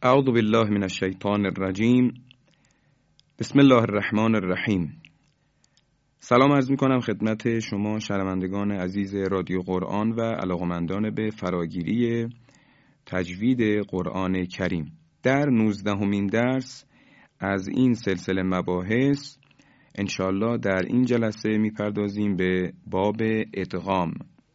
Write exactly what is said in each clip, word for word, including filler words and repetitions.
اعوذ بالله من الشیطان الرجیم. بسم الله الرحمن الرحیم. سلام عرض میکنم خدمت شما شنوندگان عزیز رادیو قرآن و علاقمندان به فراگیری تجوید قرآن کریم. در نوزدهمین درس از این سلسله مباحث انشالله در این جلسه میپردازیم به باب ادغام.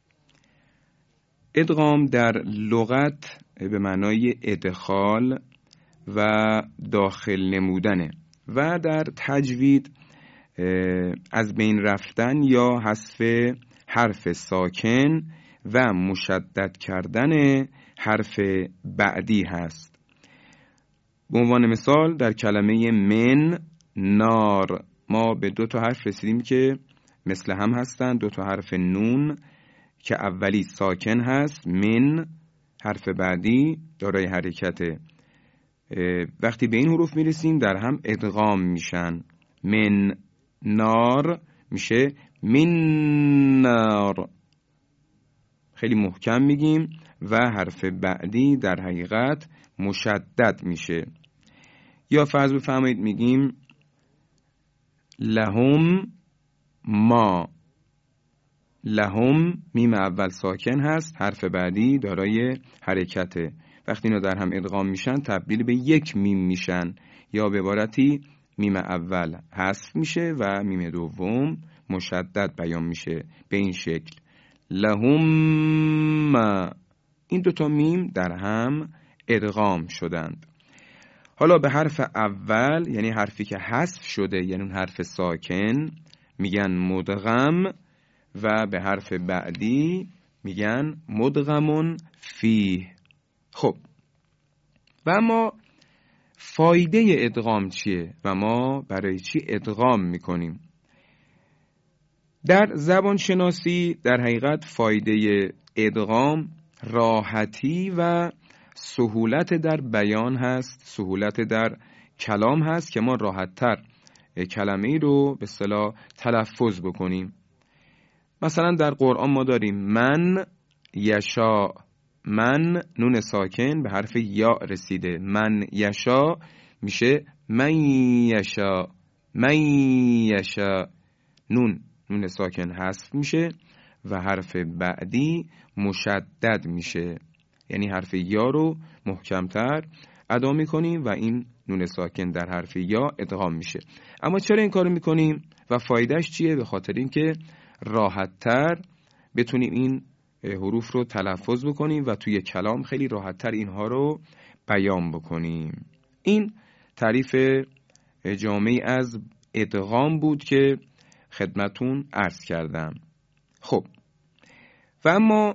ادغام در لغت به معنای ادخال و داخل نمودنه و در تجوید از بین رفتن یا حذف حرف ساکن و مشدد کردن حرف بعدی هست. به عنوان مثال در کلمه من، نار، ما به دو تا حرف رسیدیم که مثل هم هستند. دو تا حرف نون که اولی ساکن هست، من، حرف بعدی دارای حرکته. وقتی به این حروف میرسیم در هم ادغام میشن. من نار میشه من نار، خیلی محکم میگیم و حرف بعدی در حقیقت مشدد میشه. یا فرض بفرمایید میگیم لهم ما، لهم میم اول ساکن هست، حرف بعدی دارای حرکته. وقتی اینا در هم ادغام میشن تبدیل به یک میم میشن، یا به عبارتی میم اول حذف میشه و میم دوم مشدد بیان میشه به این شکل لهم ما. این دوتا میم در هم ادغام شدند. حالا به حرف اول یعنی حرفی که حذف شده، یعنی اون حرف ساکن، میگن مدغم و به حرف بعدی میگن مدغمون فیه. خب و اما فایده ادغام چیه و ما برای چی ادغام میکنیم؟ در زبان شناسی در حقیقت فایده ادغام راحتی و سهولت در بیان هست، سهولت در کلام هست که ما راحت‌تر کلمه‌ای رو به اصطلاح تلفظ بکنیم. مثلا در قرآن ما داریم من یشا، من نون ساکن به حرف یا رسیده، من یشا میشه من یشا، من یشا، نون نون ساکن حذف میشه و حرف بعدی مشدد میشه، یعنی حرف یا رو محکمتر ادا میکنیم و این نون ساکن در حرف یا ادغام میشه. اما چرا این کارو میکنیم و فایدهش چیه؟ به خاطر اینکه راحت‌تر بتونیم این حروف رو تلفظ بکنیم و توی کلام خیلی راحت‌تر اینها رو بیان بکنیم. این تعریف جامعی از ادغام بود که خدمتون عرض کردم. خب و اما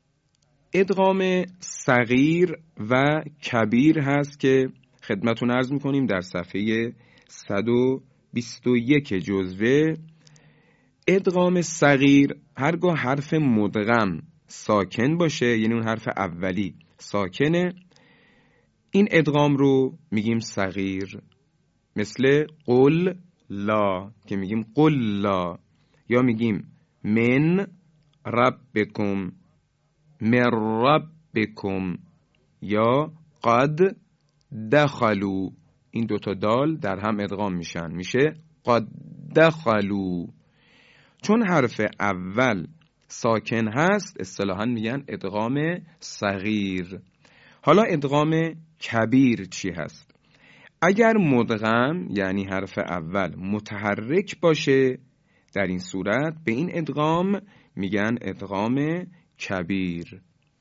ادغام صغیر و کبیر هست که خدمتون عرض میکنیم در صفحه صد و بیست و یک جزوه. ادغام صغیر هرگاه حرف مدغم ساکن باشه، یعنی اون حرف اولی ساکنه، این ادغام رو میگیم صغیر. مثل قل لا که میگیم قل لا، یا میگیم من ربکم، من ربکم، یا قد دخلوا، این دوتا دال در هم ادغام میشن، میشه قد دخلوا. چون حرف اول ساکن هست اصطلاحاً میگن ادغام صغیر. حالا ادغام کبیر چی هست؟ اگر مدغم یعنی حرف اول متحرک باشه، در این صورت به این ادغام میگن ادغام کبیر.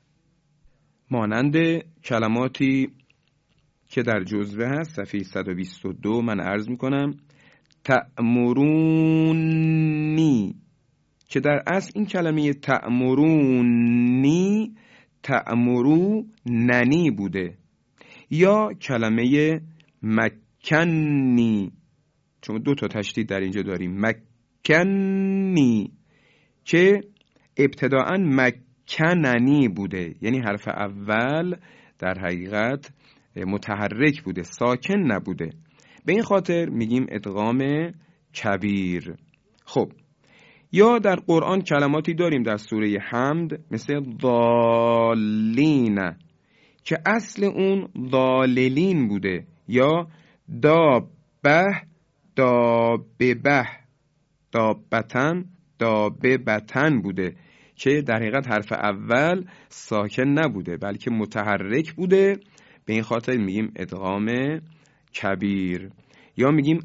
مانند کلماتی که در جزوه هست صفحه صد و بیست و دو من عرض میکنم تأمرونی، که در اصل این کلمه تأمرونی تأمرو ننی بوده، یا کلمه مکنی، چون دو تا تشدید در اینجا داریم، مکنی که ابتداءً مکننی بوده، یعنی حرف اول در حقیقت متحرک بوده، ساکن نبوده. به این خاطر میگیم ادغام کبیر. خب یا در قرآن کلماتی داریم در سوره حمد مثل ضالین که اصل اون ضاللین بوده، یا دابه داببه دابتن داببتن بوده که در حقیقت حرف اول ساکن نبوده بلکه متحرک بوده. به این خاطر میگیم ادغام کبیر. یا میگیم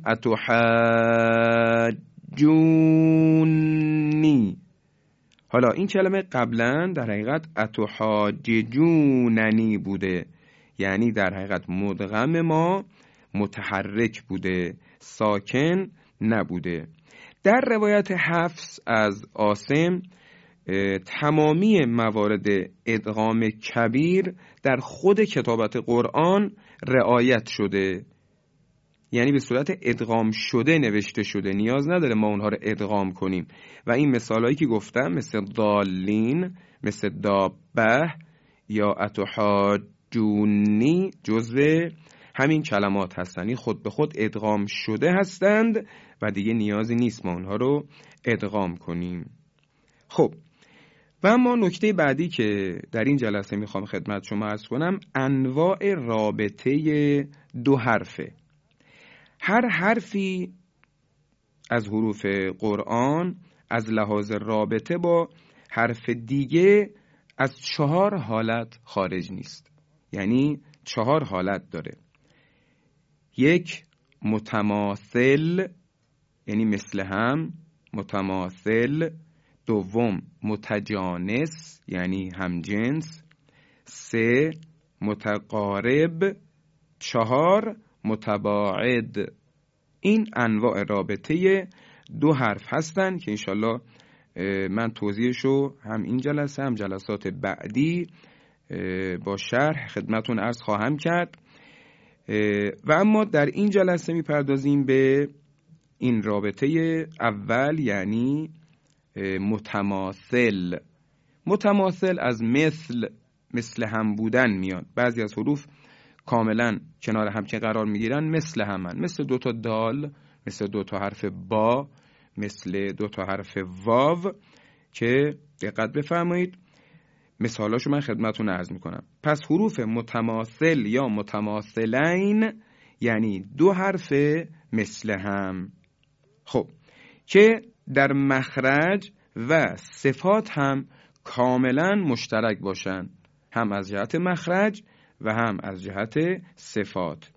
اتحاجونی. حالا این کلمه قبلا در حقیقت اتحاججوننی بوده، یعنی در حقیقت مدغم ما متحرک بوده، ساکن نبوده. در روایت حفص از عاصم تمامی موارد ادغام کبیر در خود کتابت قرآن رعایت شده، یعنی به صورت ادغام شده نوشته شده، نیاز نداره ما اونها رو ادغام کنیم. و این مثالایی که گفتم مثل ضالین، مثل دابه یا اتحاجونی جزو همین کلمات هستند، خود به خود ادغام شده هستند و دیگه نیازی نیست ما اونها رو ادغام کنیم. خب و اما نکته بعدی که در این جلسه میخوام خدمت شما عرض کنم انواع رابطه دو حرفه. هر حرفی از حروف قرآن از لحاظ رابطه با حرف دیگه از چهار حالت خارج نیست، یعنی چهار حالت داره. یک، متماثل، یعنی مثل هم، متماثل. دوم، متجانس، یعنی همجنس. سه، متقارب. چهار، متباعد. این انواع رابطه دو حرف هستند که انشالله من توضیحشو هم این جلسه هم جلسات بعدی با شرح خدمتون عرض خواهم کرد. و اما در این جلسه میپردازیم به این رابطه اول، یعنی متماثل. متماثل از مثل، مثل هم بودن میاد. بعضی از حروف کاملا کنار هم که قرار میگیرن مثل همن، مثل دو تا دال، مثل دو تا حرف با، مثل دو تا حرف واو که دقت بفرمایید مثالاشو من خدمتتون عرض میکنم. پس حروف متماثل یا متماثلین یعنی دو حرف مثل هم، خب که در مخرج و صفات هم کاملا مشترک باشن، هم از جهت مخرج و هم از جهت صفات،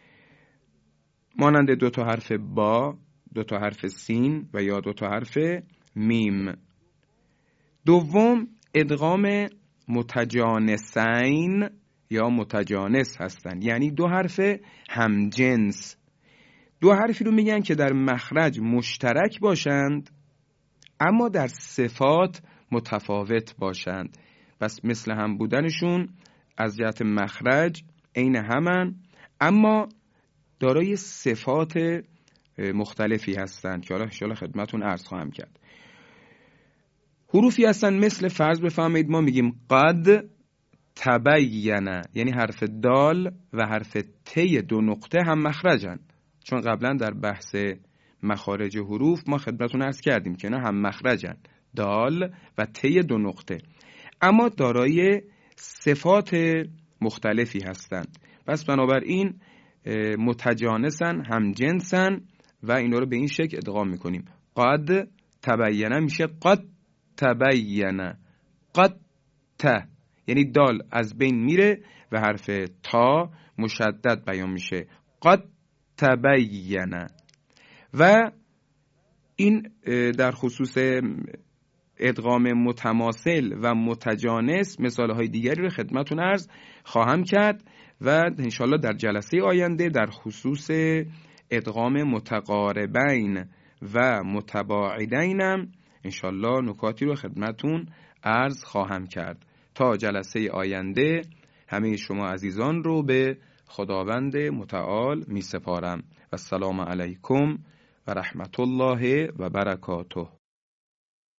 مانند دو تا حرف با، دو تا حرف سین و یا دو تا حرف میم. دوم، ادغام متجانسین یا متجانس هستند، یعنی دو حرف همجنس. دو حرفی رو میگن که در مخرج مشترک باشند اما در صفات متفاوت باشند. پس مثل هم بودنشون از جهت مخرج عین همن اما دارای صفات مختلفی هستند که حالا ان شاءالله خدمتتون عرض خواهم کرد. حروفی هستن مثل فرض بفرمایید ما میگیم قد تبینه، یعنی حرف دال و حرف ت دو نقطه هم مخرجن، چون قبلا در بحث مخارج حروف ما خدمتتون عرض کردیم که اینا هم مخرجن، دال و ت دو نقطه، اما دارای صفات مختلفی هستند. پس بنابراین متجانسن، هم جنسن و اینا رو به این شکل ادغام میکنیم. قد تبینه میشه قد تبینه، قد ت، یعنی دال از بین میره و حرف تا مشدد بیان میشه، قد تبینه. و این در خصوص ادغام متماثل و متجانس مثالهای دیگری رو خدمتتون عرض خواهم کرد و انشالله در جلسه آینده در خصوص ادغام متقاربین و متباعدین هم انشالله نکاتی رو خدمتتون عرض خواهم کرد. تا جلسه آینده همه شما عزیزان رو به خداوند متعال می سپارم. و السلام علیکم و رحمت الله و برکاته.